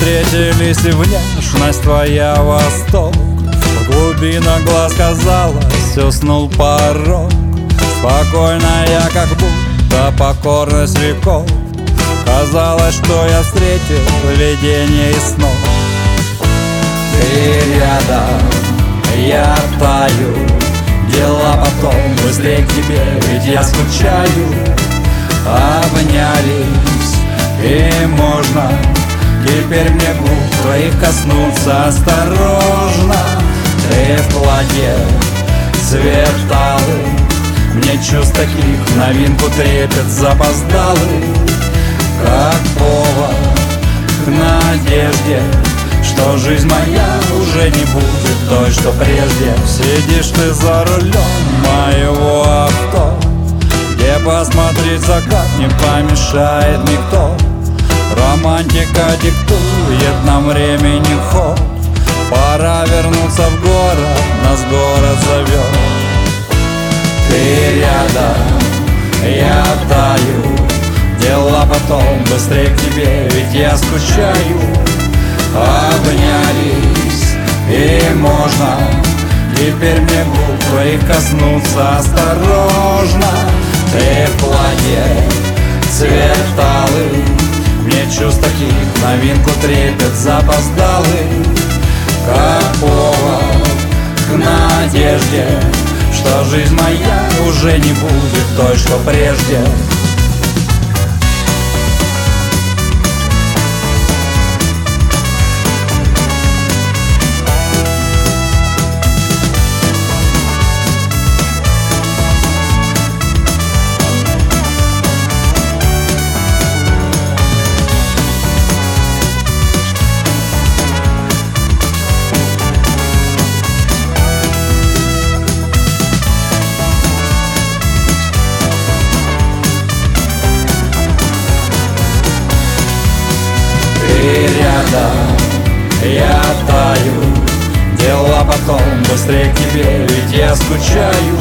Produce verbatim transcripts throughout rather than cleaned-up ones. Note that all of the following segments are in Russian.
встретились, и внешность твоя восток. В глубинах глаз, казалось, уснул порог. Спокойная, как будто покорность веков. Казалось, что я встретил видение и снов. Ты рядом, я таю, дела потом быстрее к тебе, ведь я скучаю. Обнялись, и можно теперь мне губ твоих коснуться осторожно. Ты в платье, цвет алый, мне чувств таких новинку трепет запоздалый. Как повод к надежде, что жизнь моя уже не будет той, что прежде. Сидишь ты за рулем моего авто, где посмотреть закат не помешает никто. Романтика диктует нам времени ход. Пора вернуться в город, нас город зовет. Ты рядом, я таю, дела потом быстрее к тебе, ведь я скучаю. Обнялись, и можно теперь мне губ твоих коснуться осторожно. Ты в платье, цвет алый, мне чувств таких новинку трепет запоздалый. Как повод к надежде, что жизнь моя уже не будет той, что прежде. Я таю, дела потом быстрее к тебе, ведь я скучаю.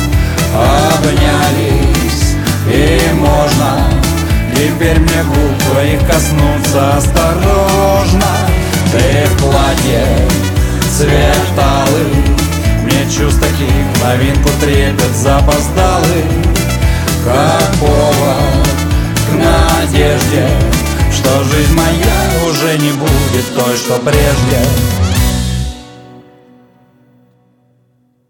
Обнялись, и можно теперь мне губ твоих коснуться осторожно. Ты в платье, цвет алый, мне чувств таких новинку трепет запоздалый. Как повод к надежде, что жизнь моя уже не будет той, что прежде.